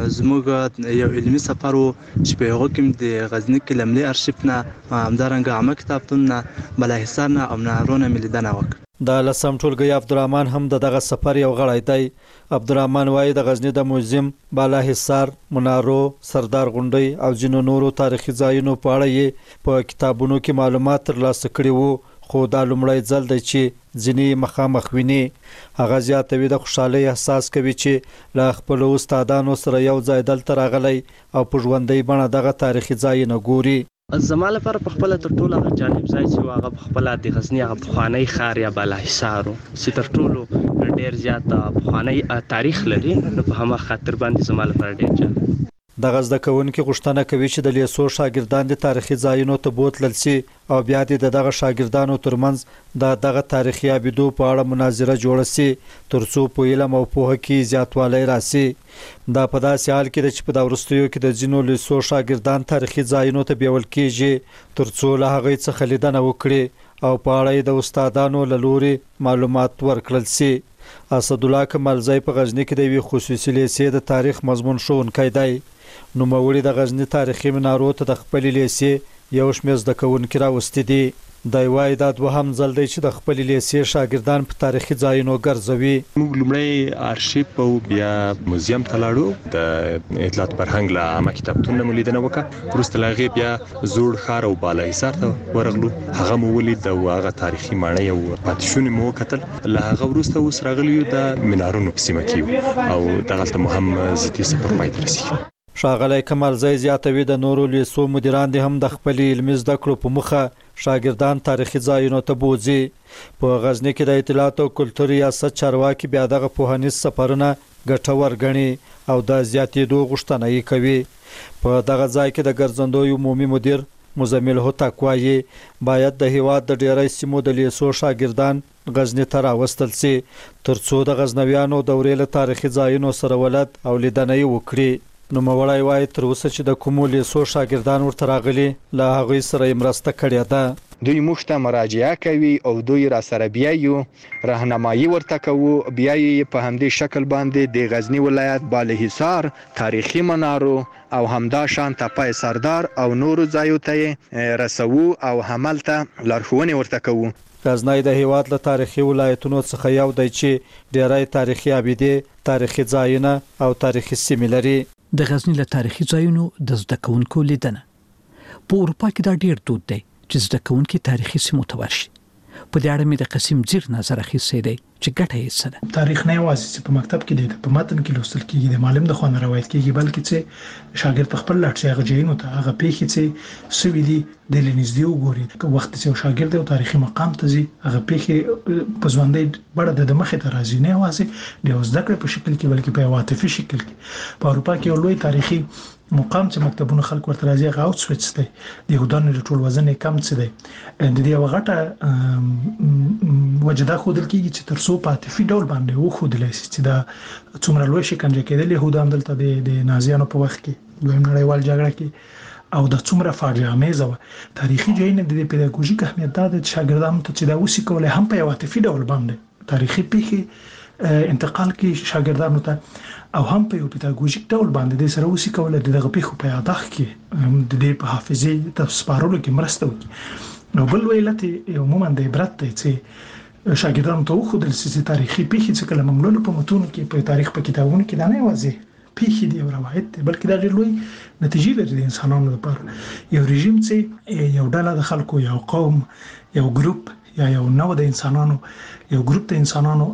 زموږ یو علمي سفر و چې په هغه کې د غزني کې لملي ارشیف نه همدارنګه عامه کتابتون نه بالا حصار نه او منارونه مې لیدنه وکړه. د لسم ټولګي عبدالرحمن هم د دغه سفر یو غړی دی. عبدالرحمن وایي د غزني د موزیم، بالا حصار، منارو، سردار غونډۍ او ځینو نورو تاریخي ځایونو په اړه یې په کتابونو کې معلومات ترلاسه کړي وو، خو دا لومړی ځل دی چې ځینې مخامخ ویني. هغه زیاتوي د خوشحالۍ احساس کوي چې له خپلو استادانو سره یو ځای دلته راغلی او په ژوندۍ بڼه دغه تاریخي ځایونه ګوري. زما لپاره په خپل تر ټولو هغه جالب ځای چې هغه په خپل د غزنی هغه پخوانی ښار یا بالا حصار چې تر ټولو ډیر زیات پخوانی تاریخ لري، نو په هغه خاطر باندې زما لپاره ډیر جالب. د غزده کوونکو غوښتنه کوي چې د لیسو شاګردان د تاریخي ځایونو ته بوتلل شي او بیا د دغه شاګردانو ترمنځ د دغه تاریخي ابیدو په اړه مناظره جوړه شي ترڅو په علم او پوهه کې زیاتوالی راسي. دا په داسې حال کې چې په دا وروستیو کې د ځینو لیسو شاګردان تاریخي ځایونو ته بیول کېږي ترڅو له هغې څخه لیدنه وکړي او په اړه د استادانو له لوري معلومات ورکړل شي. اسدالله کمالزی په غزني کې د یوې خصوصي لیسې د تاریخ مضمون ښوونکی دی. نوموړي د غزني تاریخي منارو ته د خپلې لیسې یو شمېر زده کوونکي راوستي دي. دی وایي دا دوهم ځل دی چې د خپلې لیسې شاګردان په تاریخي ځایونو ګرځوي. موږ لومړی ارشیف او بیا موزیم ته لاړو، د اطلاعات فرهنګ له عامه کتابتون نه مو لیدنه وکړه. وروسته له هغې بیا زوړ ښار او بالا حصار ته ورغلو، هغه مو ولید او هغه تاریخي ماڼۍ او پاتې مو وکتل. له هغه وروسته اوس راغلي یو د منارونو په سیمه کې او دغلته مو هم ضدي سفر پای ته رسېږي. ښاغلی کمالزی زیاتوي د نورو لیسو مدیران دې هم د خپلې علمي زده کړو په مخه شاګردان تاریخي ځایونو ته بوځي. په غزني کې د اطلاعات او کلتور ریاست چارواکي بیا دغه پوهنیز سفرونه ګټور ګڼي او د زیاتېدو غوښتنه یې کوي. په دغه ځای کې د ګرځندوی عمومي مدیر مزمل هوتک وایي باید د هیواد د ډیری سیمو د لیسو شاګردان غزني ته راوستل شي ترڅو د غزنویانو دورې له تاریخي ځایونو سره ولد او لیدنه یې وکړي. نوموړی وایي تر اوسه چې د کومو لیسو شاګردان ورته راغلي له هغوی سره یې مرسته کړې ده. دوی موږ ته مراجعه کوي او دوی را سره بیا یو راهنمایي ورته کوو. بیا یې په همدې شکل باندې د غزنی ولایت بالاحصار تاریخي منارو او همدا شان تپای سردار او نورو ځایو ته رسو او هملته لارښوونې ورته کوو. غزنی د هیواد له تاریخي ولایتونو څخه یو دی چې ډېری تاریخي ابیدې، تاریخي ځایونه او تاریخي سیمې لري. د غزنی له تاریخي ځایونو د زده کوونکو لیدنه په اروپا کې دا ډېر دود دی چې زده کوونکي تاریخي سیمو ته ورشي. په دې اړه مې د قسیم زیر نظر اخیستی دی چې ګټه یې څه ده. تاریخ نه یوازې چې په مکتب کې دی، په متن کې لوستل کېږي، د معلم د خوا نه روایت کېږي، بلکې چې شاګرد خپل لاړ شي هغه ځایونو ته، هغه پیښې چې سوي دي د لنیزدې وګوري. که وخت چې شاګرد یو تاریخي مقام ته ځي، هغه پیښې په ژوندۍ بڼه د مخې ته راځي، نه یوازې د زده کړې په شکل کې بلکې په عاطفي شکل کې. په اروپا کې یو لوی تاریخي مقام چې مکتبونو خلک ورته راځي هغه اوټسویچ دی. د یهودانو د ټول وزن یې کم څه دی. د دې یو غټه وجه دا ښودل کېږي چې تر څو په عاطفي ډول باندې وښودلی شي چې دا څومره لوی شکنجه کېدل یهودان دلته د نازیانو په وخت کې دویم نړیوال جګړه کې، او د څومره فاجعه آمیزه وه. تاریخي ځایونه د دې پیداګوژیک اهمیت دا دی چې شاګردانو ته چې دا وسي کولی هم په یو عاطفي ډول باندې تاریخي پیښې انتقال کې شاګردانو ته، او هم په یو پیداګوژیک ډول باندې د سره وسي کولی دغه پیښو په یادښت کې د دې په حافظې ته سپارلو کې مرسته وکړي. نو بل لوی علت عموما د عبرت دی چې شاګردانو ته وښودل شي چې تاریخي پیښې چې کله موږ لولو په متونو کې، په تاریخ په کتابونو کې، دا نه یوازې پیښې دي او روایت دی، بلکې دا ډېر لوی نتیجې لري د انسانانو لپاره. یو رژیم چې یو ډله د خلکو، یو قوم، یو ګروپ یا یو نوع د انسانانو، یو ګروپ د انسانانو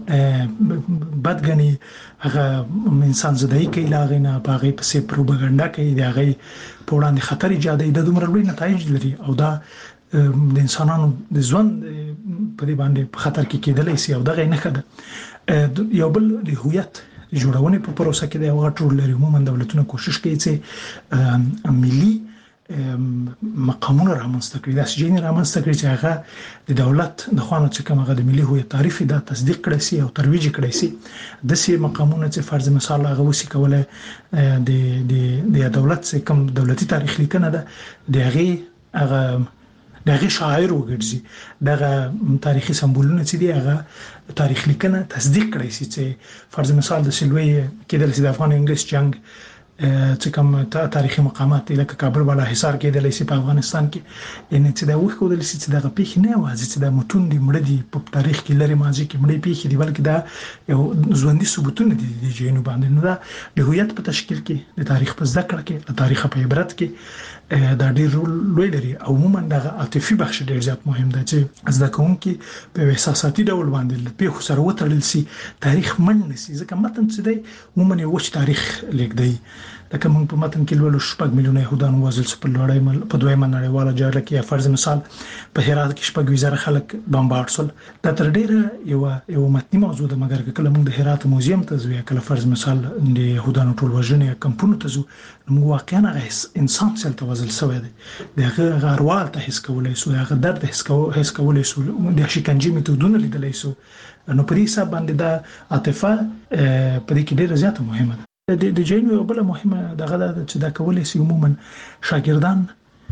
بدګني، هغه انسان زدایي کوي، له هغې نه په هغې پسې پروپاګاندا کوي، د هغې په وړاندې خطر ایجادوي، دا دومره لوی نتایج لري او دا د انسانانو د ژوند په دې باندې په خطر کې کېدلی شي او دغه یې نښه ده. یو بل د هویت جوړونې په پروسه کې د یو غټ رول لري. عموما دولتونه کوشش کوي چې ملي مقامونه رامنځته کړي، داسې ځایونه رامنځته کړي چې هغه د دولت د خوا نه چې کوم هغه د ملي هویت تعریف دا تصدیق کړی شي او ترویج کړی شي. داسې مقامونه چې فرض مثال هغه وسي کولی د د د دولت چې کوم دولتي تاریخ لیکنه ده د هغې هغه د هغې شاعر وګرځي، دغه تاریخي سمبولونه چې دي هغه تاریخ لیکنه تصدیق کړی شي. چې فرض مثال د سلوی کېدلی شي د افغان انګلیس جنگ چې کوم تاریخي مقامات دي لکه کابل بالاحصار کېدلی شي په افغانستان کې، یعنې چې دا وښودل شي چې دغه پیښې نه یوازې چې دا متون دي مړه دي په تاریخ کې لرې ماضي کې مړې پیښې دي، بلکې دا یو ژوندي ثبوتونه دي د دې ځایونو باندې. نو دا د هویت په تشکیل کې، د تاریخ په زده کړه کې، د تاریخ په عبرت کې دا ډېر رول لوی لري. او عموما دغه عاطفي بخش ډېر زیات مهم دی چې زده کوونکي په احساساتي ډول باندې له پیښو سره وتړل شي، تاریخ مړ نه شي. ځکه متن چې دی عموما یو وچ تاریخ لیږدوي. لکه موږ په متن کې لولو شپږ میلیونه یهودان ووژل شول په لومړۍ په دویمه نړیواله جګړه کې، یا فرض مثال په هرات کې شپږ ویزره خلک بمبارډ شول. دا تر ډېره یوه یو متني موضوع ده، مګر که کله موږ د هرات موزیم ته ځو یا کله فرض مثال د یهودانو ټول وژنې یا کمپونو ته ځو، نو موږ واقعا هغه انسان چې هلته وژل شوی دی د هغه هغه اروا هلته حس کولی شو، د هغه درد حس کولی شو، د شکنجې میتودونه لیدلی شو. نو په دې حساب باندې دا عاطفه په دې کې ډېره زیاته مهمه ده. د د ځایونو یو بله مهمه دغه ده چې دا کولی شي عموما شاګردان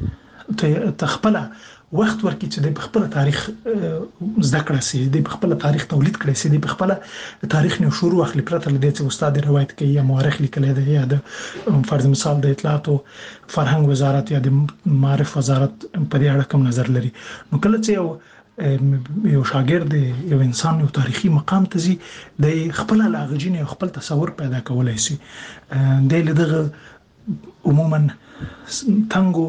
ته خپله وخت ورکړي چې د خپل تاریخ زده کړه شي، د خپل تاریخ تولید کړي شي، د خپل تاریخ نه شروع اخلي پرته له دې چې استاد روایت کوي یا مورخ لیکلی دی یا د فرض مثال د اطلاعات او فرهنګ وزارت یا د معارف وزارت په دې اړه کوم نظر لري. نو کله چې یو یو شاګرد یو انسان یو تاریخي مقام ته ځي، د خپل لاغجین یو خپل تصور پیدا کولای شي. د دغه عموما تنګو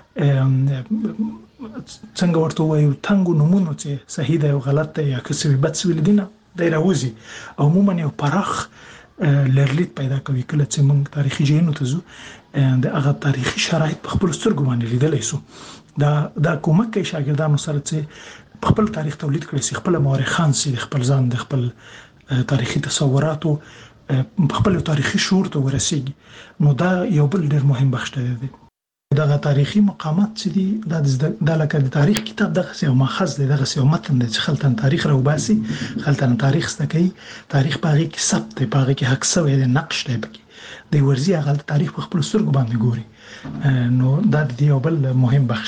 څنګه ورته وایو تنګو نمونو چې صحیح دی او غلط دی یا که څه بد څه ویل دي نه دی راوځي، او عموما یو پراخ لرلید پیدا کوي. کله چې موږ تاریخي ځایونو ته ځو د هغه تاریخي شرایط په خپلو سترګو باندې لیدلی شو. دا دا کومک کوي شاګردانو سره چې خپل تاریخ تولید کړي شي، خپل مورخان شي، خپل ځان د خپل تاریخي تصوراتو خپل تاریخي شعور ته ورسیږي. نو دا یو بل ډېر مهم بخش دی. دغه تاریخي مقامات چې دي دا د لکه د تاریخ کتاب دغه یو ماخذ دی، دغه یو متن دی چې خلک تاریخ راوباسي، خلک تاریخ زده کوي، تاریخ په هغې کې ثبت دی، په هغې کې حق شوی دی، نقش دی پکې دی ورځي هغه تاریخ په خپلو سترګو باندې ګوري. نو دا د دې یو بل مهم بخش دی.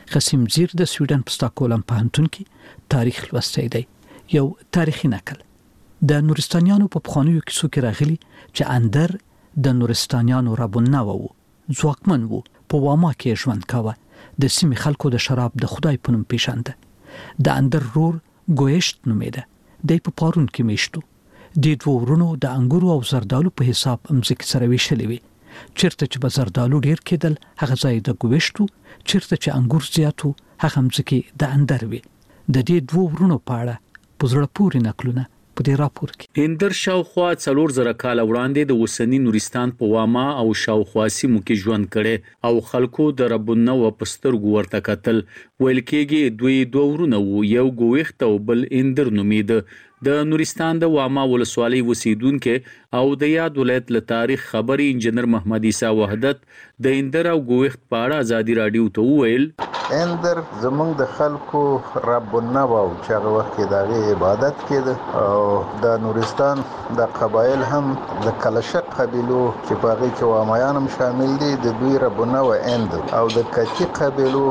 قسیم زیر د سویډن په ستاکهولم پوهنتون کې تاریخ لوستی دی. یو تاریخي نقل د نورستانیانو په پخوانیو کیسو کې راغلي چې اندر د نورستانیانو رابونه وو، ځواکمن وو، په واما کې ژوند کاوه، د سیمې خلکو د شراب د خدای په نوم پیژانده. د اندر رور ګویشت نومېده، د په پارون کې میشتو. د دوه ورونو د انګورو او زردالو په حساب امځکه سره ویشلې وي. چیرته چې به زردالو ډیر کېدل هغه ځای د ګویشتو، چیرته چې انګور زیاتو هغه امځکه د اندر وي. د دې دوه ورونو په اړه په زړه پورې نقلونه په دې راپور کې. هندر شاوخوا څلور زره کال وړاندې د وسنی نورستان په واما او شاوخوا سیمو کې ژوند کړي او خلکو د ربونه و پسترګو ورته کتل. ویل کېږي دوی دوه ورونه وو، یو ګوښت او بل هندر نومېده. د نورستان د واما ولسوالۍ اوسیدونکو او د یاد ولایت له تاریخ خبري انجنیر محمد عیسی وحدت د هندر او ګوښت په اړه ازادي رادیو ته وویل هندر زمونږ د خلکو ربونه و چې هغه وخت کې د عبادت کېده او د نورستان د قبایل هم د کلشق قبیلو چې په هغه کې وامایان هم شامل دي، د دوی ربونه و هندر او د کچی قبیلو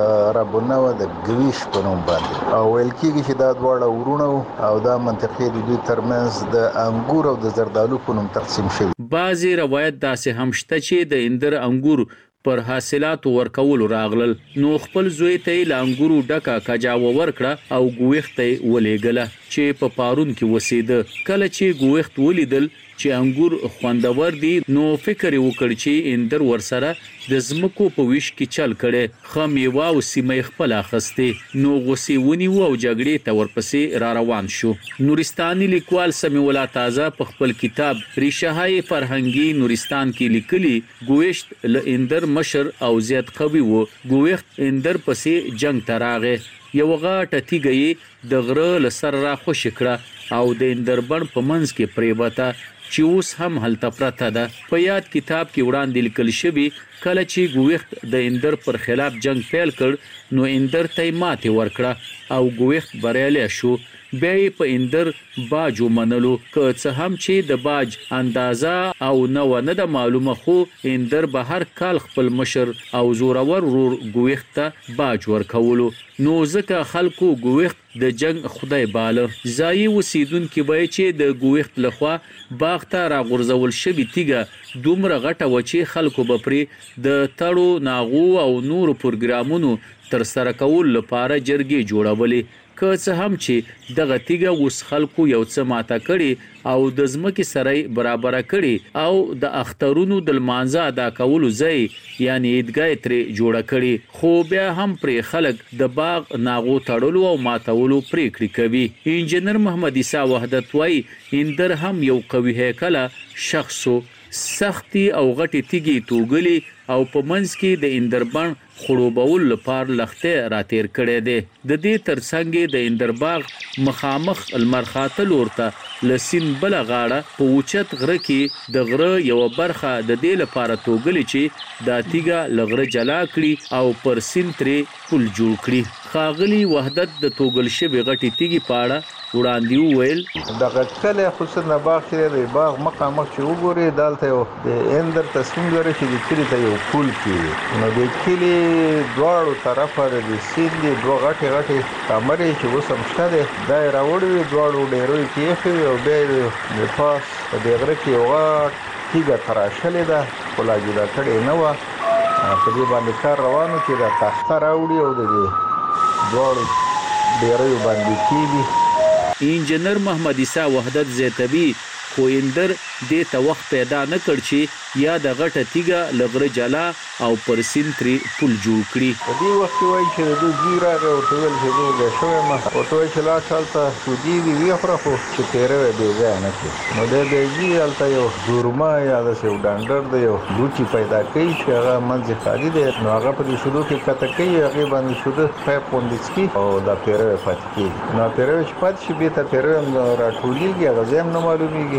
ربونه و د ګویش په نوم باندې او ویل کېږي چې دا دواړه ورونه او دا منطقې د دوی ترمنځ د انګور او د زردالو په نوم تقسیم شوي. بعضی روایت داسې هم شته چې د هندر انګور پر حاصلات ورکول راغلل، نو خپل زوی ته ل انګورو ډکا کجاو ورکړه او ګوښت ولېګله چې په پارون کې وسیده. کله چې ګوښت ولیدل چې انګور خوندور دي نو فکر وکړ چې هندر ورسره د زمکو په ویش کې چل کړي، خمیوا او سیمه خپل اخستې، نو غوسی ونی وو او جګړې ته ورپسې را روان شو. نورستاني لیکوال سمیع الله تازه په خپل کتاب ریشه‌های فرهنګي نورستان کې لیکلي ګوښت ل هندر مشر او زیات قوي وو. ګوښت هندر پسې جنگ ته راغی، یو غاټه تیګي د غره لسر را خوش کړه او د هندربن په منځ کې پریبته چې اوس هم هلته پرته ده. په یاد کتاب کې وړاندې لیکل شوی کله چې ګوښت د هندر پر خلاف جنگ پیل کړ نو هندر ته ماتې ورکړه او ګوښت بریالی شو. بیا یې په هندر باج ومنلو، که څه هم چې د باج اندازه او نه نه د معلومه، خو هندر به هر کال خپل مشر او زورور ورور ګوښت ته باج ورکولو. نو ځکه خلکو ګوښت د جنگ خدای باله. ځایي اوسیدونکي وایي چې د ګوښت لخوا باغ ته راغورځول شوې تیږه دومره غټه وه چې خلکو به پرې د تړو، ناغو او نورو پروګرامونو تر سره کول لپاره جرګې جوړولې. که څه هم چې دغه تیګه اوس خلکو یو څه ماته کړي او د ځمکې سره برابر کړي او د اخترونو د لمانځه ادا کولو ځای یعنی عیدګاه ترې جوړه کړي، خو بیا هم پرې خلک د باغ ناغو تړلو او ماتولو پریکړې کوي. انجنیر محمد عیسی وحدت وایي هندر هم یو قوي هیکله شخصو، سختي او غټي تیږي توګلي او په منځ کې د هندربن خړوبول لپاره لخته راتیر کړي دي. د دې ترڅنګ د هندرباغ مخامخ المرخاته لورته لسین بل غاړه په اوچت غره کې د غره یو برخه د دې لپاره توګلي چې د تیګه لغره جلا کړي او پر سین ترې پل جوړ کړي. خاغلی وحدت د توګل شوی غټي تیږي پاړه وړاندې ویل دغه کله حسن باغ کې د باغ مخامخ چې وګوري دالته د هندر تصمیم لري چې د کلی ته یو پل کې نو د کلی دواړو طرفه د سیند دوه غټي غټي کمرې چې وسم شته دا راوړي دواړو ډیروي کې او به د پاس د غره کې یو غټ تیګه تراشلې ده خو لا جوړه کړې نه وه. په دې باندې کار روانو چې دا تخته راوړي او د دواړو ډیروي باندې کېږي. انجنیر محمد عیسی وحدت زیتوی خو هندر دې ته وخت پیدا نه کړ چې یا د غټه تیګه لغره جلا او پر سین ترې پل جوړ کړي. په دې وخت کې وایي چې د دوی ځای راغی ورته ویل چې زه بیا شوی یم ورته وایي چې لاړ شه هلته سودي دي ویې خوره خو چې تېره وی بې ځایه نه کړي. نو دی بیا ځي هلته یو دورمه یا داسې یو ډنډر دی یو لوچي پیدا کوي چې هغه منځ یې خالي دی نو هغه په دې شودو کې کته کوي هغې باندې شوده پایپ غوندې څکي او دا تېره وی پاتې کېږي. نو تېره وی چې پاتې شي بېرته تېره وی راټولېږي هغه ځای هم نه معلومېږي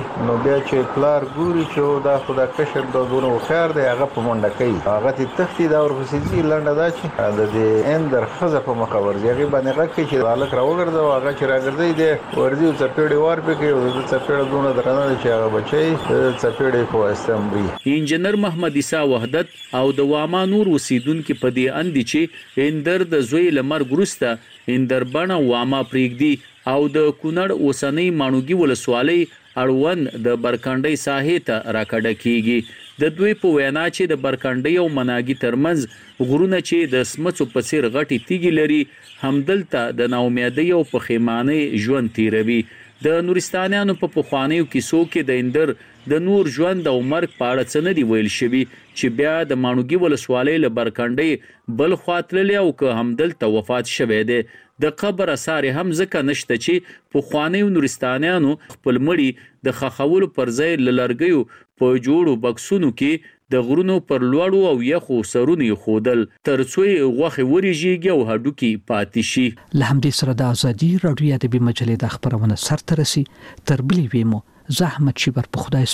نو بیا چې پلار ګوري چې دا خدا کشر د دونه خیر دی هغه په منډه کوي هغه ته تختی دا ورپسې ځي لنډه دا چې د دې اندر خزه په مخاور دی هغه باندې هغه کې چې الک راوګرځي هغه چې راګرځي دی ورځي او چپېړې ور پکې او د چپېړې دونه درنه چې هغه بچي چپېړې په استمري انجنیر محمد عیسی وحدت او د واما نور وسیدونکو په دې اندي چې اندر د زوی لمر ګروسته اندر بڼه واما پریګدي او د کونړ اوسنۍ مانوګي ولسوالۍ اړوند د برکانډي ساحې ته راکړه کیږي د دوی په وینا چې د برکانډي او مناګي ترمنځ غرونه چې د سمڅو په څیر غټي تیږي لري همدلته د ناامیدۍ او پخیمانه ژوند تیروي د نورستانیانو په پخوانیو کیسو کې د اندر د نور ژوند او مرګ په اړه څه نه دی ویل شوی چې بیا د مانوګي ولسوالۍ له برکانډي بل خاطرلی او که همدلته وفات شوه دی د قبر اثر هم ځکه نشته چې په خوانیو نورستانیانو خپل مړي د خخولو پر ځای للرګیو په جوړو بکسونو کې د غرونو پر لوړو او یخو سرونو خودل ترڅو غوخه وريږي او هډوکی پاتې شي. لهمدې سره د ازادي رادیو ادبي مجلې د خبرونه سرته رسي تر بلې ویمو زحمت شي بر په خدای